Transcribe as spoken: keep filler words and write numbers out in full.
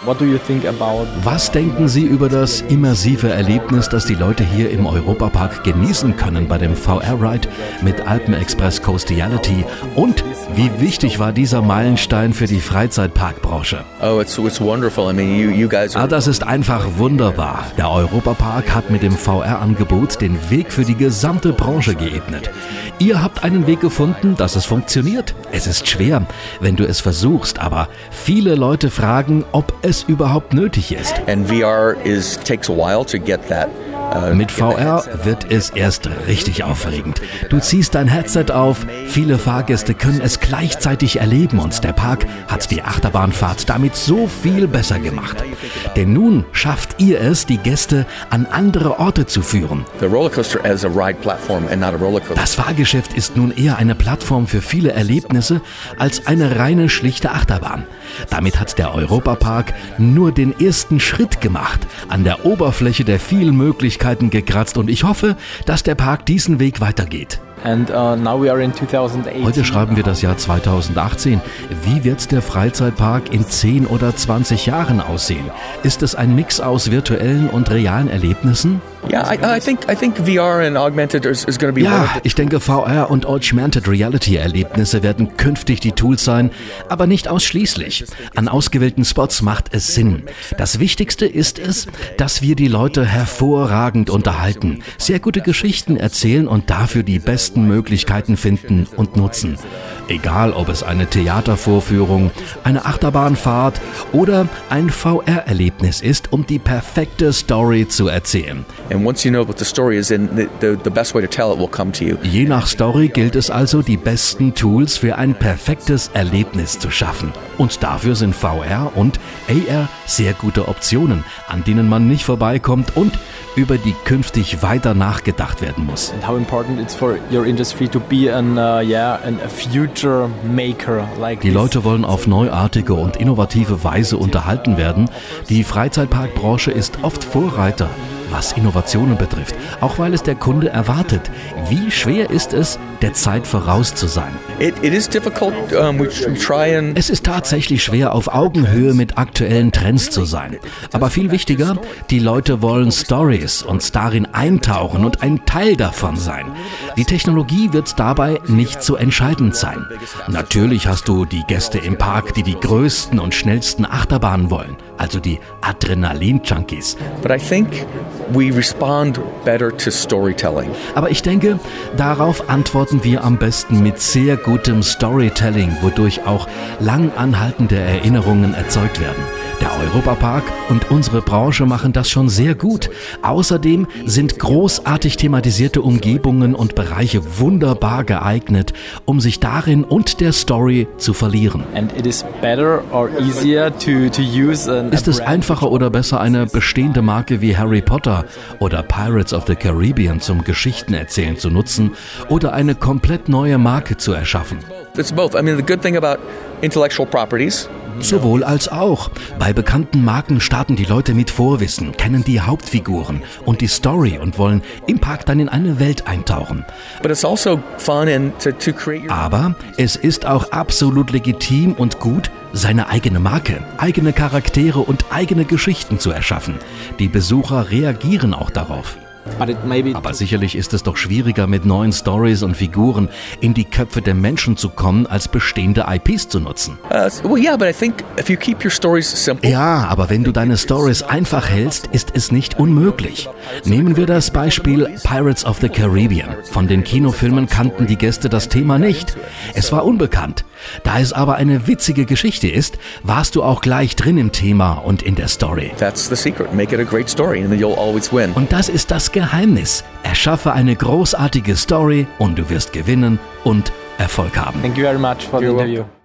What do you think about? Was denken Sie über das immersive Erlebnis, das die Leute hier im Europapark genießen können bei dem V R-Ride mit Alpenexpress Coastiality? Und wie wichtig war dieser Meilenstein für die Freizeitparkbranche? Oh, it's, it's wonderful. I mean, you, you guys are... Ah, das ist einfach wunderbar. Der Europapark hat mit dem V R-Angebot den Weg für die gesamte Branche geebnet. Ihr habt einen Weg gefunden, dass es funktioniert. Es ist schwer, wenn du es versuchst, aber viele Leute fragen, ob es überhaupt nötig ist. And V R is takes a while to get that. Mit V R wird es erst richtig aufregend. Du ziehst dein Headset auf, viele Fahrgäste können es gleichzeitig erleben und der Park hat die Achterbahnfahrt damit so viel besser gemacht. Denn nun schafft ihr es, die Gäste an andere Orte zu führen. Das Fahrgeschäft ist nun eher eine Plattform für viele Erlebnisse als eine reine schlichte Achterbahn. Damit hat der Europapark nur den ersten Schritt gemacht, an der Oberfläche der vielen Möglichkeiten gekratzt und ich hoffe, dass der Park diesen Weg weitergeht. And, uh, now we are in twenty eighteen. Heute schreiben wir das Jahr zweitausendachtzehn. Wie wird der Freizeitpark in zehn oder zwanzig Jahren aussehen? Ist es ein Mix aus virtuellen und realen Erlebnissen? Yeah, I, I think I think V R and augmented is, is going to be. Ja, ich denke, V R und Augmented Reality Erlebnisse werden künftig die Tools sein, aber nicht ausschließlich. An ausgewählten Spots macht es Sinn. Das Wichtigste ist es, dass wir die Leute hervorragend unterhalten, sehr gute Geschichten erzählen und dafür die besten Möglichkeiten finden und nutzen. Egal, ob es eine Theatervorführung, eine Achterbahnfahrt oder ein V R-Erlebnis ist, um die perfekte Story zu erzählen. Je nach Story gilt es also, die besten Tools für ein perfektes Erlebnis zu schaffen. Und dafür sind V R und A R sehr gute Optionen, an denen man nicht vorbeikommt und über die künftig weiter nachgedacht werden muss. And how important it's for your industry to be an, uh, yeah, an, a future maker like Die Leute wollen auf neuartige und innovative Weise unterhalten werden. Die Freizeitparkbranche ist oft Vorreiter, was Innovationen betrifft, auch weil es der Kunde erwartet. Wie schwer ist es, der Zeit voraus zu sein? It, it is difficult. Um, we try and es ist tatsächlich schwer, auf Augenhöhe mit aktuellen Trends zu sein. Aber viel wichtiger, die Leute wollen Stories und darin eintauchen und ein Teil davon sein. Die Technologie wird dabei nicht so entscheidend sein. Natürlich hast du die Gäste im Park, die die größten und schnellsten Achterbahnen wollen, also die Adrenalin-Junkies. But I think we respond better to storytelling. Aber ich denke, darauf antworten wir am besten mit sehr gutem Storytelling, wodurch auch lang anhaltende Erinnerungen erzeugt werden. Der Europapark und unsere Branche machen das schon sehr gut. Außerdem sind großartig thematisierte Umgebungen und Bereiche wunderbar geeignet, um sich darin und der Story zu verlieren. And it is better or easier to, to use an, Ist es einfacher oder besser, eine bestehende Marke wie Harry Potter oder Pirates of the Caribbean zum Geschichtenerzählen zu nutzen oder eine komplett neue Marke zu erschaffen? It's both. I mean, the good thing about intellectual properties. Sowohl als auch. Bei bekannten Marken starten die Leute mit Vorwissen, kennen die Hauptfiguren und die Story und wollen im Park dann in eine Welt eintauchen. But it's also fun and to, to create your Aber es ist auch absolut legitim und gut, seine eigene Marke, eigene Charaktere und eigene Geschichten zu erschaffen. Die Besucher reagieren auch darauf. But it may be Aber sicherlich ist es doch schwieriger, mit neuen Stories und Figuren in die Köpfe der Menschen zu kommen, als bestehende I Ps zu nutzen. Uh, well, yeah, but I think if you keep your stories simple. Ja, aber wenn du deine Stories einfach hältst, ist es nicht unmöglich. Nehmen wir das Beispiel Pirates of the Caribbean. Von den Kinofilmen kannten die Gäste das Thema nicht. Es war unbekannt. Da es aber eine witzige Geschichte ist, warst du auch gleich drin im Thema und in der Story. That's the secret. Make it a great story and then you'll always win. Und das ist das Geheimnis. Erschaffe eine großartige Story und du wirst gewinnen und Erfolg haben. Thank you very much for the You're interview. welcome.